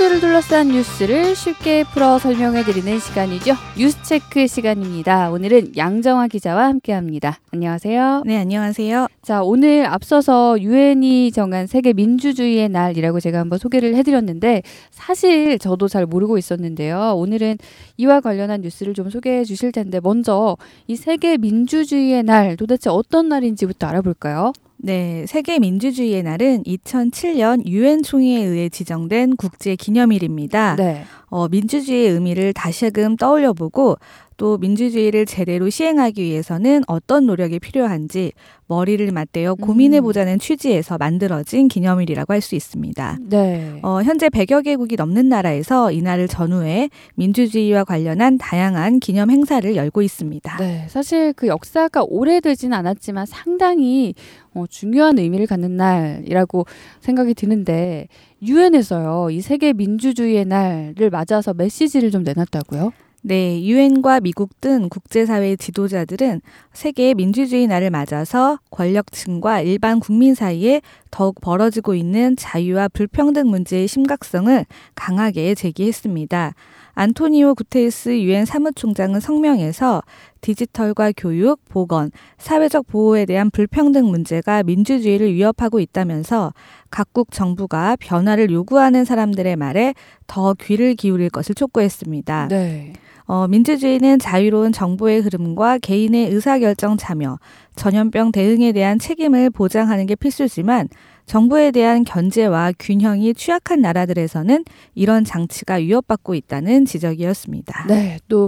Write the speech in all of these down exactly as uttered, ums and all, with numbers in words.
모두를 둘러싼 뉴스를 쉽게 풀어 설명해드리는 시간이죠. 뉴스체크 시간입니다. 오늘은 양정화 기자와 함께합니다. 안녕하세요. 네, 안녕하세요. 자, 오늘 앞서서 유엔이 정한 세계 민주주의의 날이라고 제가 한번 소개를 해드렸는데 사실 저도 잘 모르고 있었는데요. 오늘은 이와 관련한 뉴스를 좀 소개해 주실 텐데 먼저 이 세계 민주주의의 날 도대체 어떤 날인지부터 알아볼까요? 네, 세계 민주주의의 날은 이천칠 년 유엔 총회에 의해 지정된 국제 기념일입니다. 네. 어, 민주주의의 의미를 다시금 떠올려보고 또 민주주의를 제대로 시행하기 위해서는 어떤 노력이 필요한지 머리를 맞대어 고민해보자는 음. 취지에서 만들어진 기념일이라고 할 수 있습니다. 네. 어, 현재 백여 개국이 넘는 나라에서 이날을 전후해 민주주의와 관련한 다양한 기념 행사를 열고 있습니다. 네, 사실 그 역사가 오래되진 않았지만 상당히 어, 중요한 의미를 갖는 날이라고 생각이 드는데 유엔에서요, 이 세계 민주주의의 날을 맞아서 메시지를 좀 내놨다고요? 네, 유엔과 미국 등 국제사회 지도자들은 세계 민주주의 날을 맞아서 권력층과 일반 국민 사이에 더욱 벌어지고 있는 자유와 불평등 문제의 심각성을 강하게 제기했습니다. 안토니오 구테레스 유엔 사무총장은 성명에서 디지털과 교육, 보건, 사회적 보호에 대한 불평등 문제가 민주주의를 위협하고 있다면서 각국 정부가 변화를 요구하는 사람들의 말에 더 귀를 기울일 것을 촉구했습니다. 네. 어, 민주주의는 자유로운 정보의 흐름과 개인의 의사결정 참여, 전염병 대응에 대한 책임을 보장하는 게 필수지만 정부에 대한 견제와 균형이 취약한 나라들에서는 이런 장치가 위협받고 있다는 지적이었습니다. 네, 또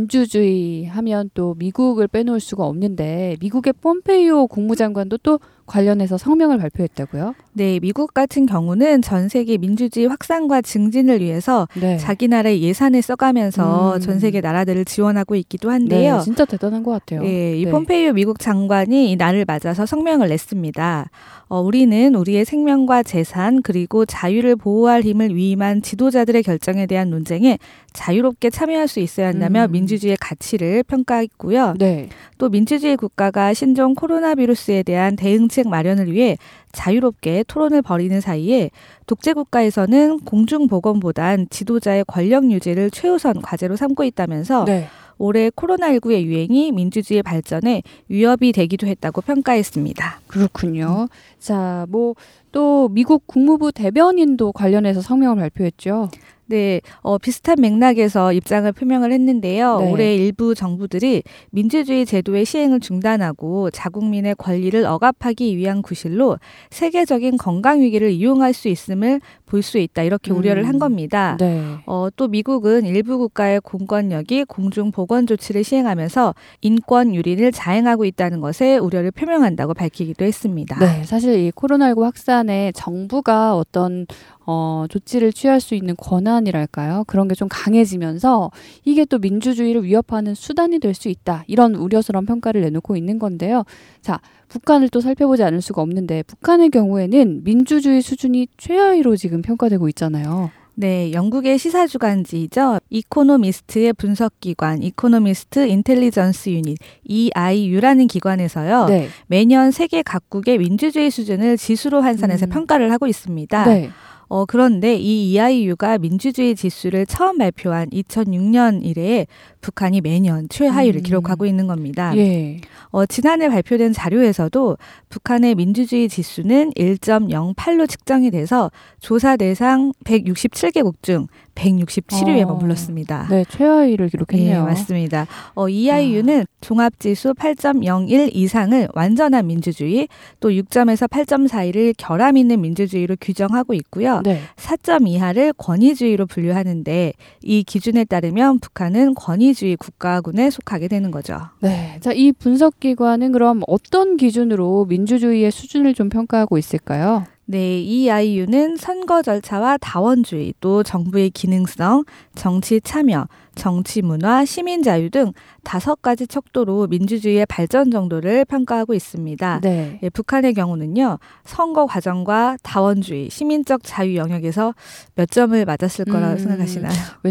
민주주의 하면 또 미국을 빼놓을 수가 없는데 미국의 폼페이오 국무장관도 또 관련해서 성명을 발표했다고요? 네, 미국 같은 경우는 전 세계 민주주의 확산과 증진을 위해서 네. 자기 나라의 예산을 써가면서 음. 전 세계 나라들을 지원하고 있기도 한데요. 네, 진짜 대단한 것 같아요. 네, 이 네. 폼페이오 미국 장관이 이 날을 맞아서 성명을 냈습니다. 어, 우리는 우리의 생명과 재산 그리고 자유를 보호할 힘을 위임한 지도자들의 결정에 대한 논쟁에 자유롭게 참여할 수 있어야 한다며 음. 민주주의의 가치를 평가했고요. 네. 또 민주주의 국가가 신종 코로나 바이러스에 대한 대응책 마련을 위해 자유롭게 토론을 벌이는 사이에 독재 국가에서는 공중보건보단 지도자의 권력 유지를 최우선 과제로 삼고 있다면서 네. 올해 코로나십구의 유행이 민주주의 발전에 위협이 되기도 했다고 평가했습니다. 그렇군요. 자, 뭐 또 미국 국무부 대변인도 관련해서 성명을 발표했죠. 네, 어, 비슷한 맥락에서 입장을 표명을 했는데요. 네. 올해 일부 정부들이 민주주의 제도의 시행을 중단하고 자국민의 권리를 억압하기 위한 구실로 세계적인 건강 위기를 이용할 수 있음을 볼 수 있다. 이렇게 음. 우려를 한 겁니다. 네. 어, 또 미국은 일부 국가의 공권력이 공중보건 조치를 시행하면서 인권 유린을 자행하고 있다는 것에 우려를 표명한다고 밝히기도 했습니다. 네, 사실 이 코로나십구 확산에 정부가 어떤 어, 조치를 취할 수 있는 권한이랄까요? 그런 게 좀 강해지면서 이게 또 민주주의를 위협하는 수단이 될 수 있다. 이런 우려스러운 평가를 내놓고 있는 건데요. 자, 북한을 또 살펴보지 않을 수가 없는데 북한의 경우에는 민주주의 수준이 최하위로 지금 평가되고 있잖아요. 네, 영국의 시사주간지죠. 이코노미스트의 분석기관 이코노미스트 인텔리전스 유닛 이아이유라는 기관에서요. 네. 매년 세계 각국의 민주주의 수준을 지수로 환산해서 음. 평가를 하고 있습니다. 네. 어, 그런데 이 이아이유가 민주주의 지수를 처음 발표한 이천육 년 이래 북한이 매년 최하위를 음. 기록하고 있는 겁니다. 예. 어, 지난해 발표된 자료에서도 북한의 민주주의 지수는 일 점 영팔로 측정이 돼서 조사 대상 백육십칠 개국 중 백육십칠 위에 어. 머물렀습니다. 네, 최하위를 기록했네요. 네, 맞습니다. 어, 이아이유는 아. 종합지수 팔 점 영일 이상을 완전한 민주주의, 또 육 점에서 팔 점 사이를 결함 있는 민주주의로 규정하고 있고요. 네. 사 점 이하를 권위주의로 분류하는데 이 기준에 따르면 북한은 권위주의 국가군에 속하게 되는 거죠. 네, 자, 이 분석기관은 그럼 어떤 기준으로 민주주의의 수준을 좀 평가하고 있을까요? 네, 이아이유는 선거 절차와 다원주의, 또 정부의 기능성, 정치 참여, 정치 문화, 시민 자유 등 다섯 가지 척도로 민주주의의 발전 정도를 평가하고 있습니다. 네. 예, 북한의 경우는요. 선거 과정과 다원주의, 시민적 자유 영역에서 몇 점을 맞았을 거라고 음, 생각하시나요?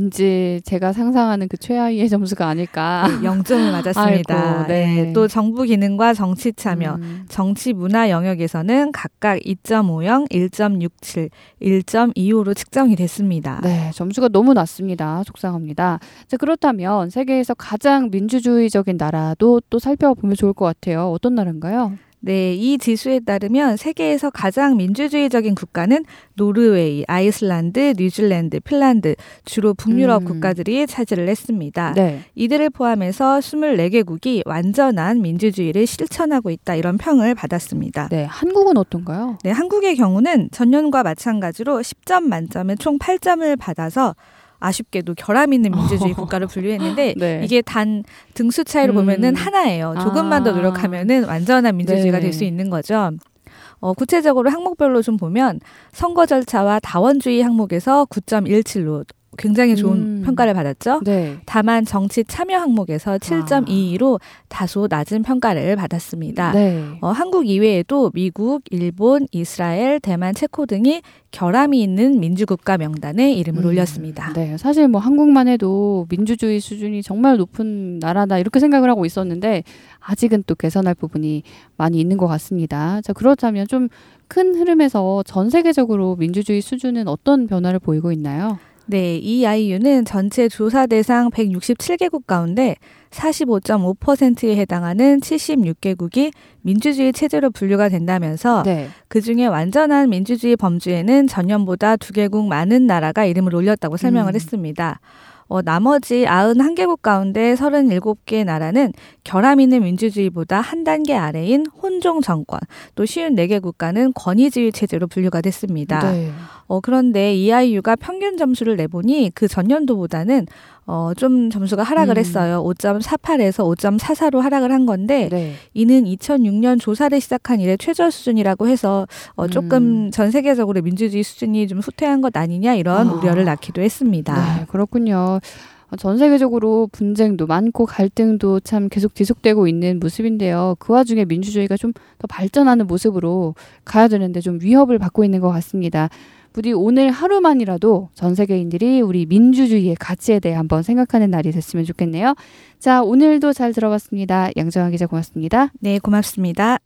왠지 제가 상상하는 그 최하위의 점수가 아닐까. 네, 영 점을 맞았습니다. 아이고, 네. 예, 또 정부 기능과 정치 참여, 음. 정치 문화 영역에서는 각각 이 점 오영, 일 점 육칠, 일 점 이오로 측정이 됐습니다. 네, 점수가 너무 낮습니다. 속상합니다. 자, 그렇다면 세계에서 가장 민주주의적인 나라도 또 살펴보면 좋을 것 같아요. 어떤 나라인가요? 네, 이 지수에 따르면 세계에서 가장 민주주의적인 국가는 노르웨이, 아이슬란드, 뉴질랜드, 핀란드, 주로 북유럽 음. 국가들이 차지를 했습니다. 네. 이들을 포함해서 이십사 개국이 완전한 민주주의를 실천하고 있다 이런 평을 받았습니다. 네, 한국은 어떤가요? 네, 한국의 경우는 전년과 마찬가지로 십 점 만점에 총 팔 점을 받아서 아쉽게도 결함 있는 민주주의 국가로 분류했는데 네. 이게 단 등수 차이로 음. 보면은 하나예요. 조금만 아. 더 노력하면은 완전한 민주주의가 네. 될 수 있는 거죠. 어, 구체적으로 항목별로 좀 보면 선거 절차와 다원주의 항목에서 구 점 일칠로 굉장히 좋은 음. 평가를 받았죠. 네. 다만 정치 참여 항목에서 칠 점 이이로 아. 다소 낮은 평가를 받았습니다. 네. 어, 한국 이외에도 미국, 일본, 이스라엘, 대만, 체코 등이 결함이 있는 민주국가 명단에 이름을 음. 올렸습니다. 네, 사실 뭐 한국만 해도 민주주의 수준이 정말 높은 나라다 이렇게 생각을 하고 있었는데 아직은 또 개선할 부분이 많이 있는 것 같습니다. 자, 그렇다면 좀 큰 흐름에서 전 세계적으로 민주주의 수준은 어떤 변화를 보이고 있나요? 네, 이 아이유는 전체 조사 대상 백육십칠 개국 가운데 사십오 점 오 퍼센트에 해당하는 칠십육 개국이 민주주의 체제로 분류가 된다면서 네. 그중에 완전한 민주주의 범주에는 전년보다 두 개국 많은 나라가 이름을 올렸다고 설명을 음. 했습니다. 어, 나머지 구십일 개국 가운데 서른일곱 개 나라는 결함 있는 민주주의보다 한 단계 아래인 혼종 정권, 또 오십사 개 국가는 권위주의 체제로 분류가 됐습니다. 네. 어, 그런데 이 아이유가 평균 점수를 내보니 그 전년도보다는 어, 좀 점수가 하락을 음. 했어요. 오 점 사팔에서 오 점 사사로 하락을 한 건데 네. 이는 이천육 년 조사를 시작한 이래 최저 수준이라고 해서 어, 조금 음. 전 세계적으로 민주주의 수준이 좀 후퇴한 것 아니냐 이런 아. 우려를 낳기도 했습니다. 네, 그렇군요. 전 세계적으로 분쟁도 많고 갈등도 참 계속 지속되고 있는 모습인데요. 그 와중에 민주주의가 좀 더 발전하는 모습으로 가야 되는데 좀 위협을 받고 있는 것 같습니다. 부디 오늘 하루만이라도 전 세계인들이 우리 민주주의의 가치에 대해 한번 생각하는 날이 됐으면 좋겠네요. 자, 오늘도 잘 들어봤습니다. 양정아 기자 고맙습니다. 네, 고맙습니다.